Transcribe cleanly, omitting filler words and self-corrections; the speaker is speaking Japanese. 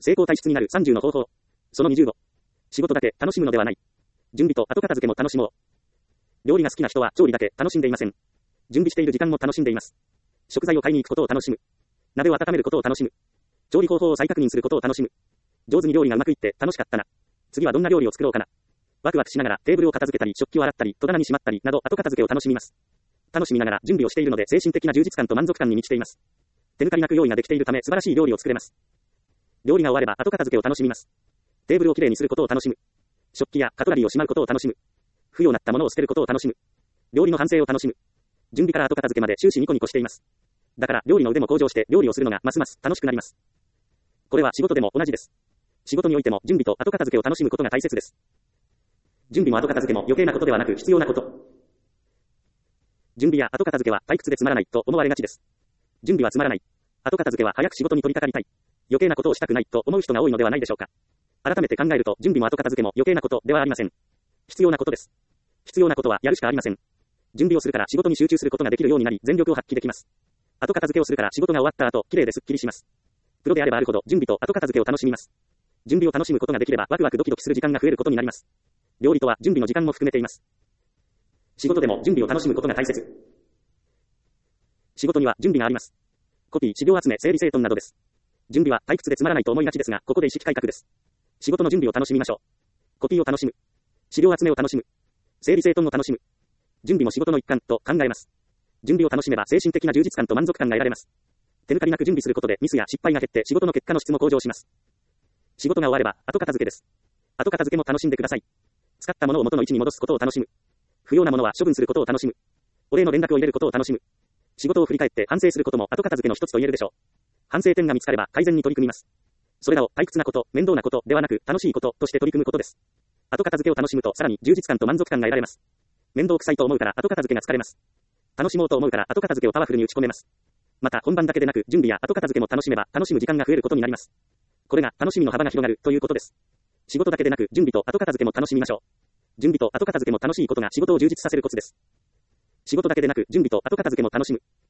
成功体質になる30の方法。その25。仕事だけ楽しむのではない。準備と後片付けも楽しもう。料理が好きな人は調理だけ楽しんでいません。準備している時間も楽しんでいます。食材を買いに行くことを楽しむ。鍋を温めることを楽しむ。調理方法を再確認することを楽しむ。上手に料理がうまくいって楽しかったな。次はどんな料理を作ろうかな。ワクワクしながらテーブルを片付けたり、食器を洗ったり、戸棚にしまったりなど後片付けを楽しみます。楽しみながら準備をしているので精神的な充実感と満足感に満ちています。手抜かりなく用意ができているため素晴らしい料理を作れます。料理が終われば後片付けを楽しみます。テーブルをきれいにすることを楽しむ。食器やカトラリーをしまうことを楽しむ。不要なったものを捨てることを楽しむ。料理の反省を楽しむ。準備から後片付けまで終始ニコニコしています。だから料理の腕も向上して料理をするのがますます楽しくなります。これは仕事でも同じです。仕事においても準備と後片付けを楽しむことが大切です。準備も後片付けも余計なことではなく必要なこと。準備や後片付けは退屈でつまらないと思われがちです。準備はつまらない。後片付けは早く仕事に取り掛かりたい。余計なことをしたくないと思う人が多いのではないでしょうか。改めて考えると準備も後片付けも余計なことではありません。必要なことです。必要なことはやるしかありません。準備をするから仕事に集中することができるようになり全力を発揮できます。後片付けをするから仕事が終わった後、綺麗ですっきりします。プロであればあるほど準備と後片付けを楽しみます。準備を楽しむことができればワクワクドキドキする時間が増えることになります。料理とは準備の時間も含めています。仕事でも準備を楽しむことが大切。仕事には準備があります。コピー、資料集め、整理整頓などです。準備は退屈でつまらないと思いがちですが、ここで意識改革です。仕事の準備を楽しみましょう。コピーを楽しむ。資料集めを楽しむ。整理整頓を楽しむ。準備も仕事の一環と考えます。準備を楽しめば精神的な充実感と満足感が得られます。手抜かりなく準備することでミスや失敗が減って仕事の結果の質も向上します。仕事が終われば後片付けです。後片付けも楽しんでください。使ったものを元の位置に戻すことを楽しむ。不要なものは処分することを楽しむ。お礼の連絡を入れることを楽しむ。仕事を振り返って反省することも後片付けの一つと言えるでしょう。反省点が見つかれば改善に取り組みます。それらを退屈なこと、面倒なことではなく楽しいこととして取り組むことです。後片付けを楽しむとさらに充実感と満足感が得られます。面倒くさいと思うから後片付けが疲れます。楽しもうと思うから後片付けをパワフルに打ち込めます。また本番だけでなく準備や後片付けも楽しめば楽しむ時間が増えることになります。これが楽しみの幅が広がるということです。仕事だけでなく準備と後片付けも楽しみましょう。準備と後片付けも楽しいことが仕事を充実させるコツです。仕事だけでなく準備と後片付けも楽しむ。